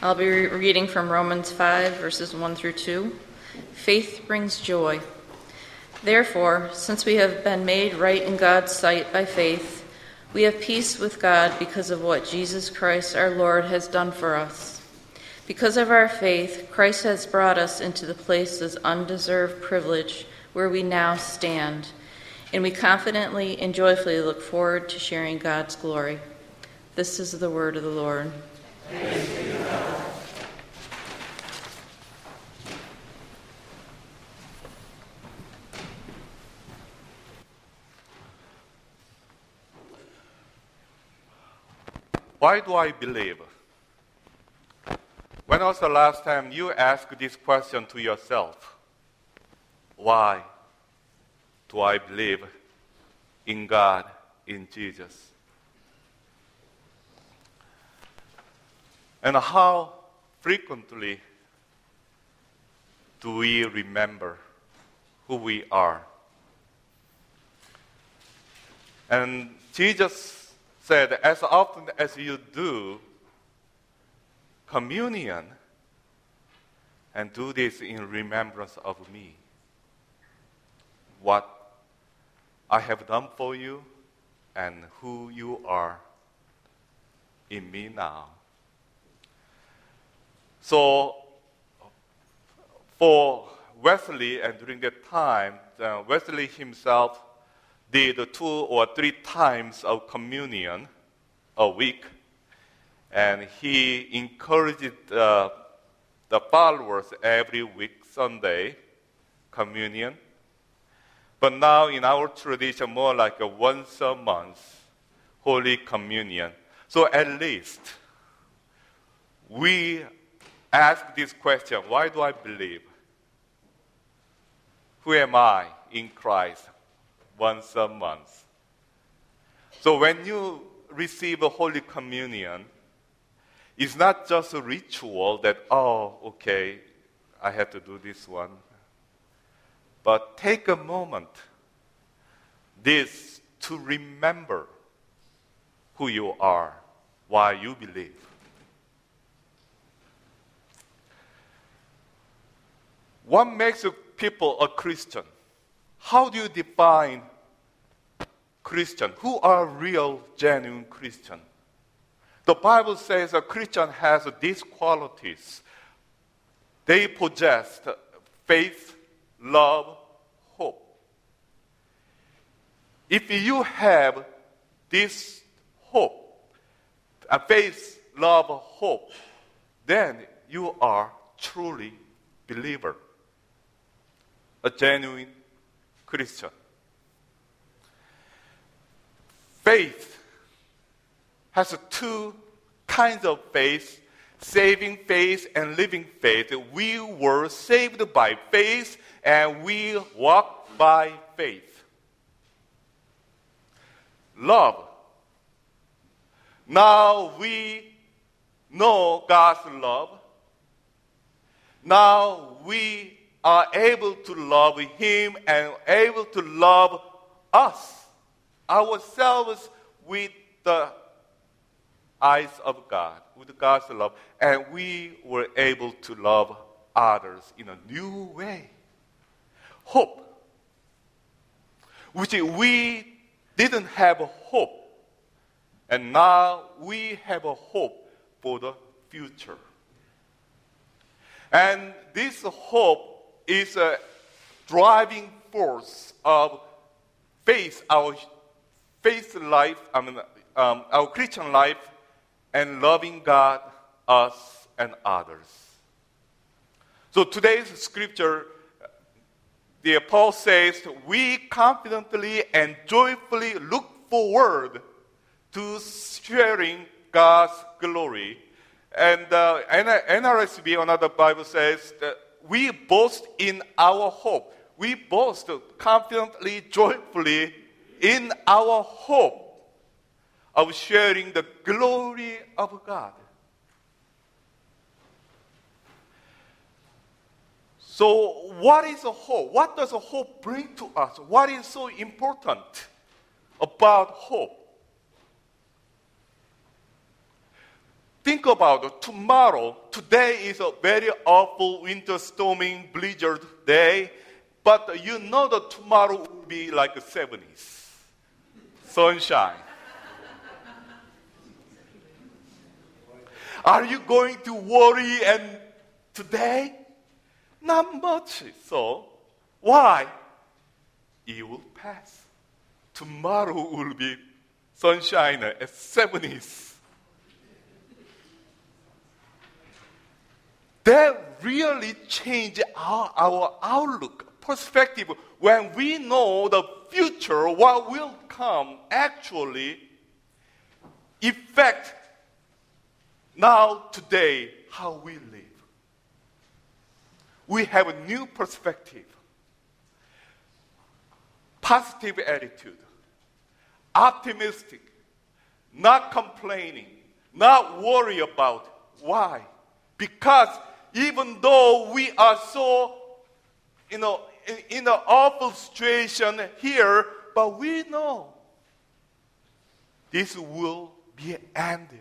I'll be reading from Romans 5, verses 1 through 2. Faith brings joy. Therefore, since we have been made right in God's sight by faith, we have peace with God because of what Jesus Christ our Lord has done for us. Because of our faith, Christ has brought us into the place of undeserved privilege where we now stand, and we confidently and joyfully look forward to sharing God's glory. This is the word of the Lord. Thanks be to God. Why do I believe? When was the last time you asked this question to yourself? Why do I believe in God, in Jesus? And how frequently do we remember who we are? And Jesus said, as often as you do communion, and do this in remembrance of me, what I have done for you and who you are in me now. So, for Wesley, and during that time, Wesley himself did 2 or 3 times of communion a week, and he encouraged the followers every week, Sunday, communion. But now in our tradition, more like a once a month, Holy Communion. So at least we ask this question, why do I believe? Who am I in Christ? Once a month. So when you receive a Holy Communion, it's not just a ritual that, oh, okay, I have to do this one. But take a moment, this, to remember who you are, why you believe. What makes people a Christian? How do you define Christian? Who are real, genuine Christian? The Bible says a Christian has these qualities. They possess faith, love, hope. If you have this hope, faith, love, hope, then you are truly believer, a genuine Christian. Faith has 2 kinds of faith, saving faith and living faith. We were saved by faith and we walk by faith. Love. Now we know God's love. Now we are able to love Him and able to love us, ourselves, with the eyes of God, with God's love. And we were able to love others in a new way. Hope, which we didn't have hope. And now we have a hope for the future. And this hope is a driving force of faith, our faith life, our Christian life, and loving God, us, and others. So today's scripture, the Paul says, we confidently and joyfully look forward to sharing God's glory. And NRSV, another Bible says that we boast in our hope. We boast confidently, joyfully in our hope of sharing the glory of God. So what is a hope? What does a hope bring to us? What is so important about hope? think about tomorrow. Today is a very awful winter storming blizzard day, but you know that tomorrow will be like the 70s. Sunshine. Are you going to worry and today? Not much so. Why? It will pass. Tomorrow will be sunshine at 70s. That really changed our outlook, perspective. When we know the future, what will come, actually affect now, today, how we live. We have a new perspective, positive attitude, optimistic, not complaining, not worry about. Why? Because even though we are so, in an awful situation here, but we know this will be ended.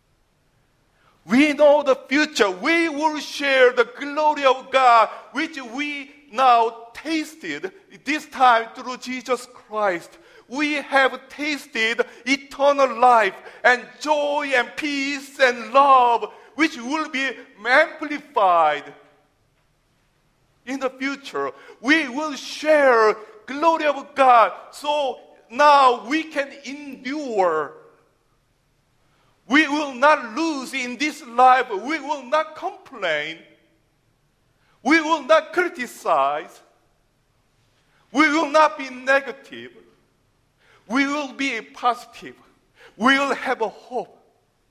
We know the future. We will share the glory of God, which we now tasted, this time through Jesus Christ. We have tasted eternal life and joy and peace and love, which will be amplified in the future. We will share glory of God, so now we can endure. We will not lose in this life. We will not complain. We will not criticize. We will not be negative. We will be positive. We will have a hope.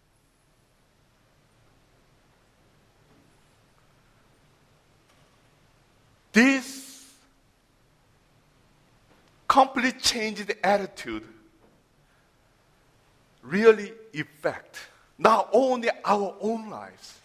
This complete changed attitude really affect not only our own lives,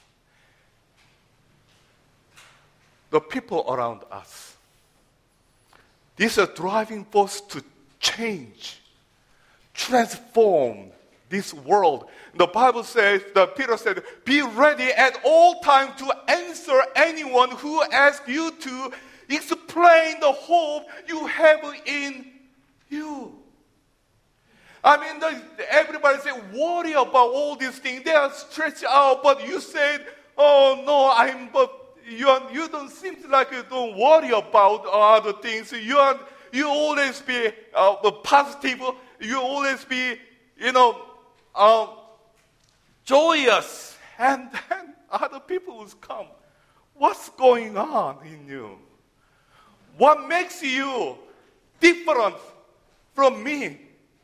the people around us. This is a driving force to change, transform this world. The Bible says, Peter said, be ready at all times to answer anyone who asks you to explain the hope you have in you. I mean, everybody say, worry about all these things. They are stretched out, but you said, oh no, but you don't seem like you don't worry about other things. You always be positive. You always be, joyous. And then other people will come. What's going on in you? What makes you different from me?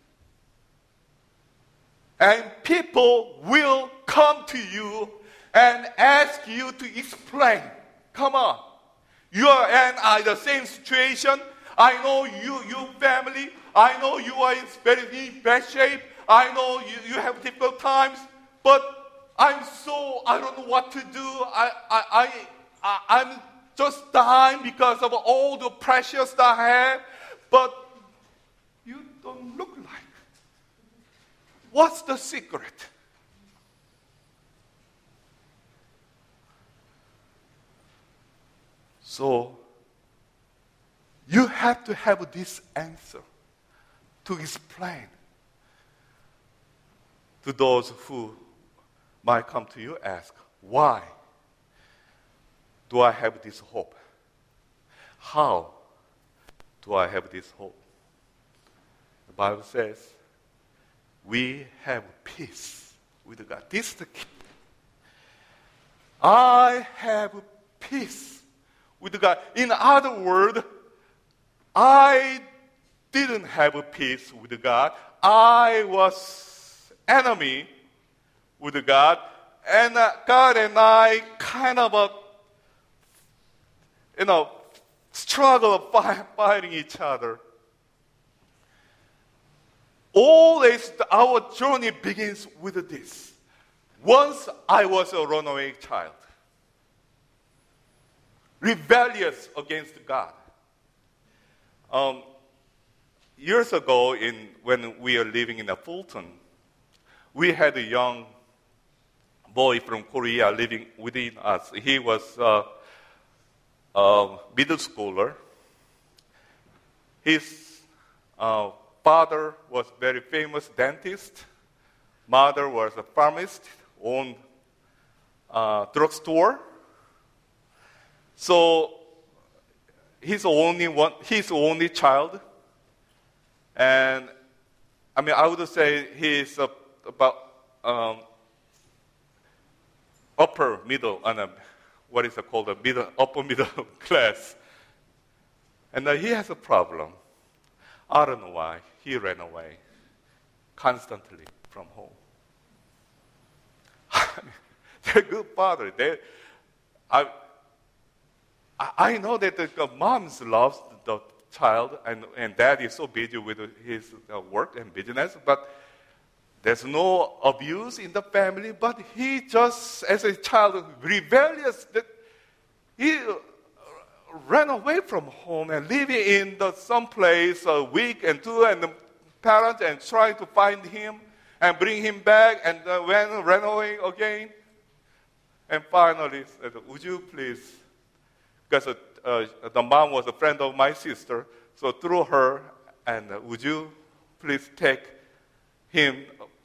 And people will come to you and ask you to explain. Come on. You are in the same situation. I know your family. I know you are in very bad shape. I know you have difficult times. But I don't know what to do. I'm just dying because of all the pressures that I have. But you don't look like. What's the secret? So, you have to have this answer to explain to those who might come to you, ask, why do I have this hope? How do I have this hope? The Bible says, we have peace with God. This is the key. I have peace with God. In other words, I didn't have peace with God. I was enemy with God. And God and I kind of, struggle fighting each other. Always our journey begins with this. Once I was a runaway child, rebellious against God. Years ago, when we were living in Fulton, we had a young boy from Korea living within us. He was a middle schooler. His father was very famous dentist. Mother was a pharmacist, owned drugstore. So he's the only child. And I would say he's about upper middle, what is it called, upper middle class. And he has a problem. I don't know why. He ran away constantly from home. They're good father. I know that the moms loves the child, and dad is so busy with his work and business, but there's no abuse in the family. But he just, as a child, rebellious, that he ran away from home and living in some place a week and two, and the parents and trying to find him and bring him back, and ran away again. And finally said, would you please, because the mom was a friend of my sister, so through her, and would you please take him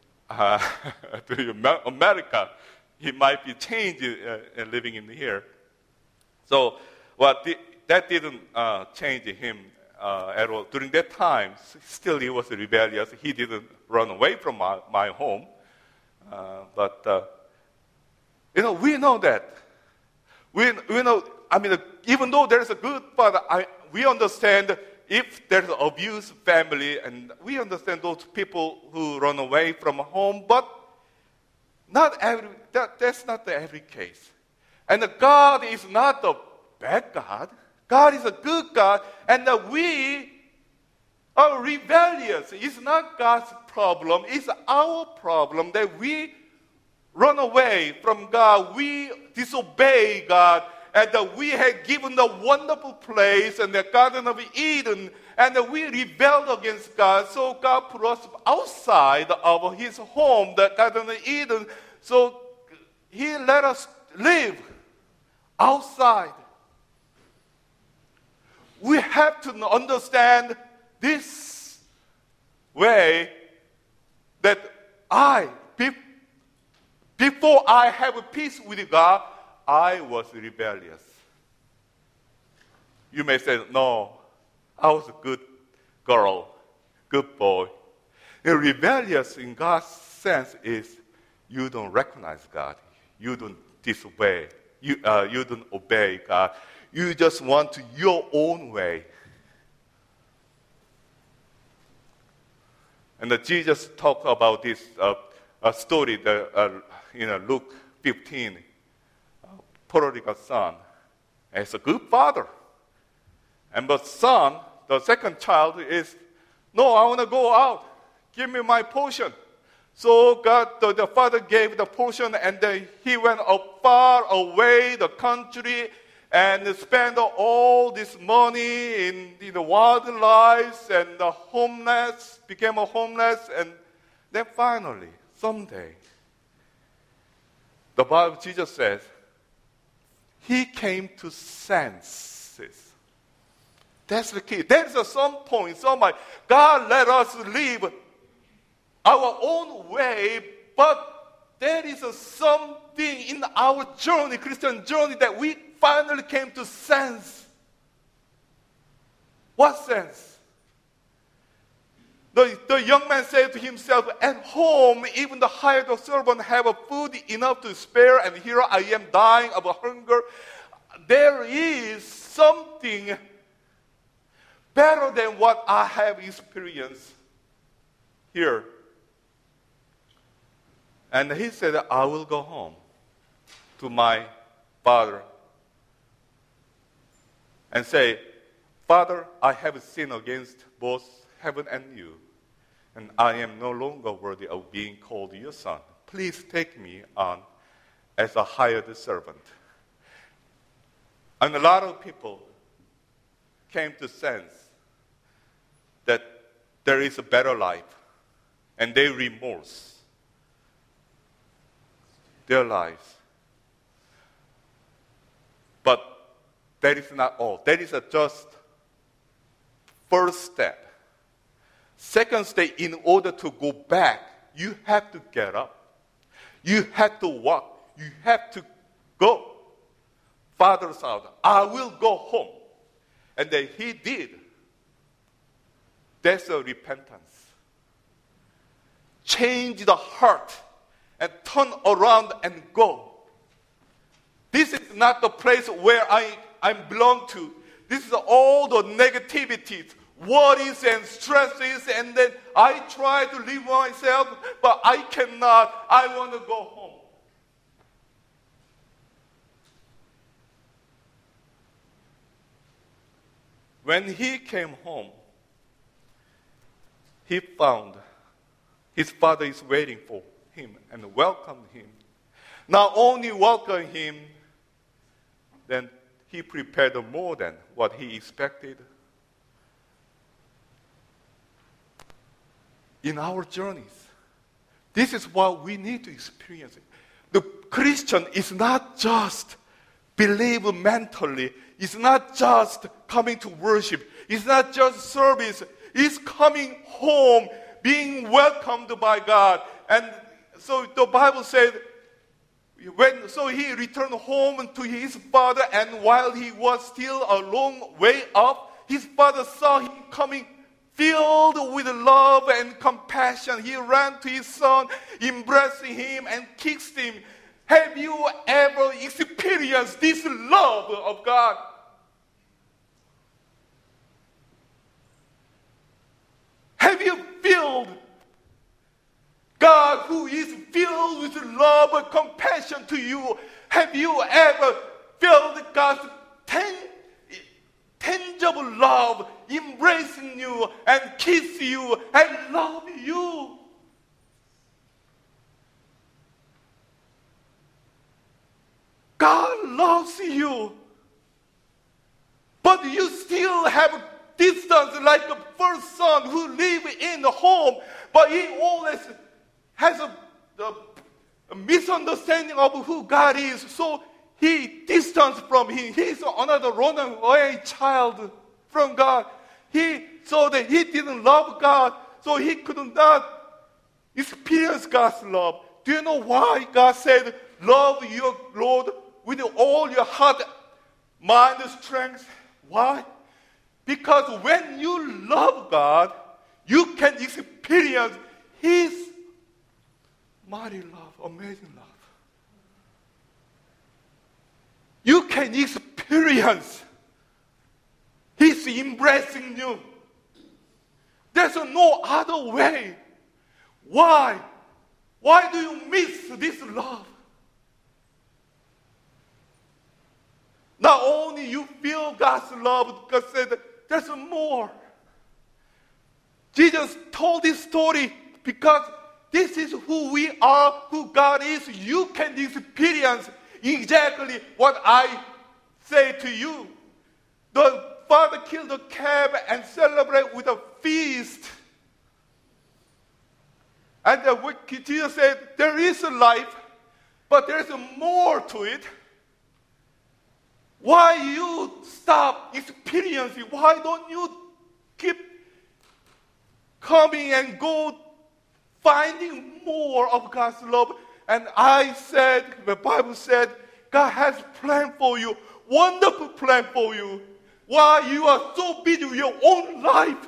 to America? He might be changing and living in here. So that didn't change him at all. During that time, still he was rebellious. He didn't run away from my home. But we know that. We know, even though there's a good father, we understand if there's an abused family, and we understand those people who run away from home, but that's not every case. And God is not a bad God. God is a good God, and we are rebellious. It's not God's problem. It's our problem that we run away from God. We disobey God, and that we had given the wonderful place and the Garden of Eden, and that we rebelled against God. So God put us outside of His home, the Garden of Eden. So He let us live outside. We have to understand this way that before I have a peace with God, I was rebellious. You may say, no, I was a good girl, good boy. The rebellious in God's sense is you don't recognize God. You don't disobey. You don't obey God. You just want your own way. And Jesus talked about this story that Luke 15, prodigal son, as a good father. And the son, the second child, is, no, I want to go out. Give me my portion. So the father gave the portion, and then he went far away the country and spent all this money in the wildlife, and became a homeless, and then finally, someday, the Bible, Jesus says, he came to senses. That's the key. There's some point, God let us live our own way, but there is something in our journey, Christian journey, that we finally came to sense. What sense? The young man said to himself, at home, even the hired servant have food enough to spare, and here I am dying of hunger. There is something better than what I have experienced here. And he said, I will go home to my father and say, Father, I have sinned against both heaven and you, and I am no longer worthy of being called your son. Please take me on as a hired servant. And a lot of people came to sense that there is a better life, and they remorse. their lives. But that is not all. That is just first step. Second step, in order to go back, you have to get up. You have to walk. You have to go. Father's house, I will go home. And then he did. That's a repentance. Change the heart and turn around and go. This is not the place where I belong to. This is all the negativities, worries and stresses, and then I try to live myself, but I cannot. I want to go home. When he came home, he found his father is waiting for him and welcomed him. Not only welcomed him, then he prepared more than what he expected. In our journeys, this is what we need to experience. The Christian is not just believe mentally. It's not just coming to worship. It's not just service. It's coming home, being welcomed by God. And so the Bible said, so he returned home to his father, and while he was still a long way off, his father saw him coming filled with love and compassion. He ran to his son, embraced him and kissed him. Have you ever experienced this love of God? Have you felt God who is filled with love and compassion to you? Have you ever felt God's tangible love embracing you and kiss you and love you? God loves you, but you still have distance like the first son who lived in the home, but he always has a misunderstanding of who God is, so he distanced from him. He's another runaway child from God. So that he didn't love God, so he could not experience God's love. Do you know why God said, love your Lord with all your heart, mind, strength? Why? Because when you love God, you can experience His mighty love, amazing love. You can experience His embracing you. There's no other way. Why? Why do you miss this love? Not only you feel God's love, God said, there's more. Jesus told this story because this is who we are, who God is. You can experience exactly what I say to you. The father killed a calf and celebrate with a feast. And Jesus said, there is a life, but there's more to it. Why you stop experiencing? Why don't you keep coming and go finding more of God's love? And I said, the Bible said, God has a plan for you, wonderful plan for you. Why you are so busy with your own life?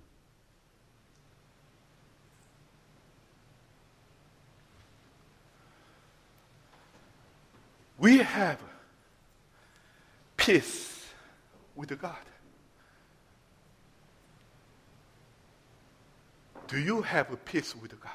We have peace with God. Do you have a peace with God?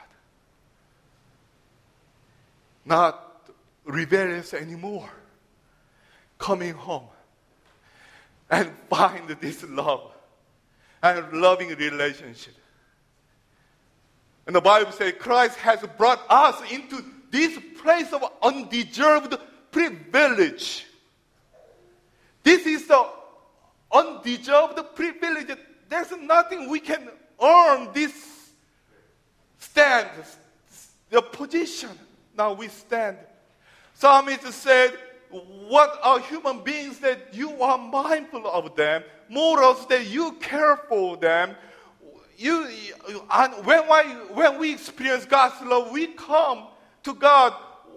Not rebellious anymore. Coming home and find this love and loving relationship. And the Bible says Christ has brought us into this place of undeserved privilege. This is the undeserved privilege. There's nothing we can earn this stand, the position. Now we stand Psalmist said, what are human beings that you are mindful of them, mortals that you care for them. And when we experience God's love, we come to God.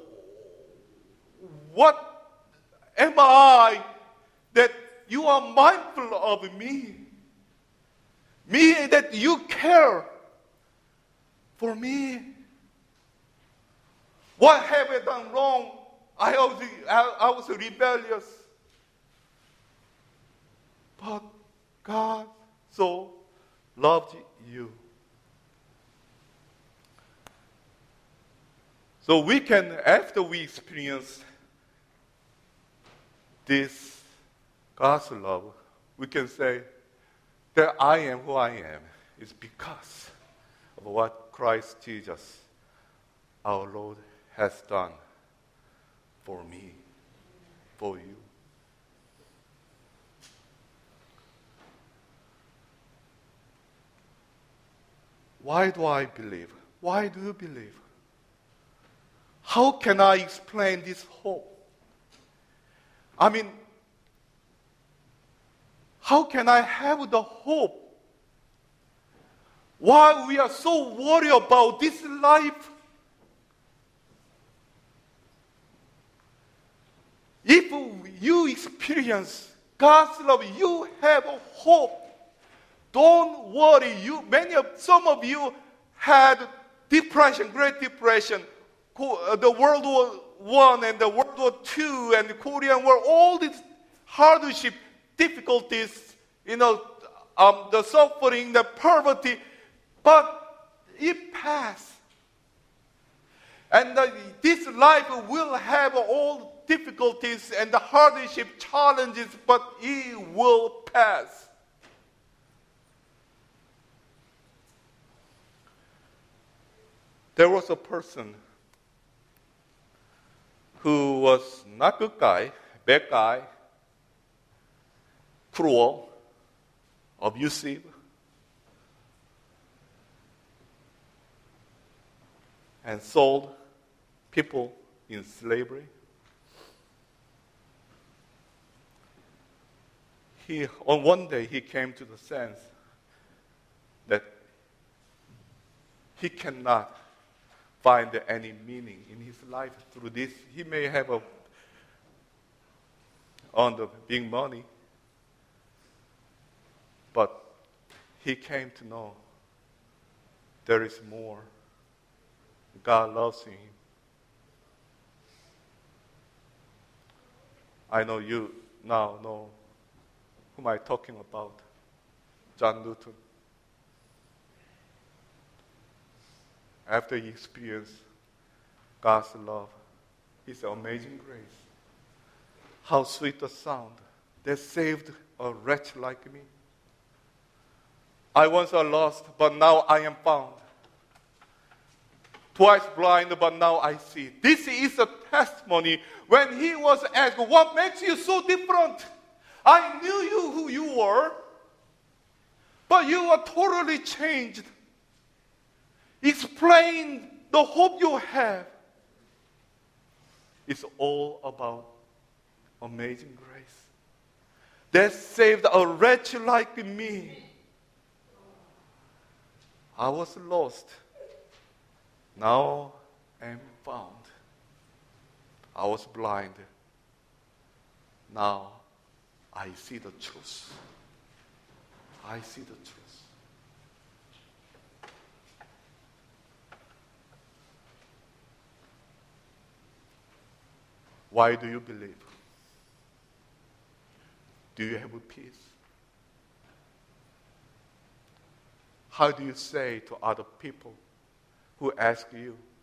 What am I that you are mindful of me? Me that you care for me. What have I done wrong? I was rebellious. But God so loved you. So we can, after we experience this God's love, we can say that I am who I am is because of what Christ Jesus, our Lord, has done for me, for you. Why do I believe? Why do you believe? How can I explain this hope? I mean, how can I have the hope while we are so worried about this life? If you experience God's love, you have a hope. Don't worry. Some of you had depression, Great Depression, the World War I and the World War II and the Korean War, all these hardship, difficulties, the suffering, the poverty, but it passed. And this life will have all difficulties and the hardship, challenges, but it will pass. There was a person who was not good guy, bad guy, cruel, abusive, and sold people in slavery. On one day, he came to the sense that he cannot find any meaning in his life through this. He may have on the big money, but he came to know there is more. God loves him. I know you now know whom I'm talking about, John Newton. After he experienced God's love, His amazing grace, how sweet the sound that saved a wretch like me. I once was lost, but now I am found. Twice blind, but now I see. This is a testimony. When he was asked, what makes you so different? I knew you who you were, but you are totally changed. Explain the hope you have. It's all about amazing grace that saved a wretch like me. I was lost. Now I am found. I was blind. Now I see the truth. I see the truth. Why do you believe? Do you have peace? How do you say to other people who ask you,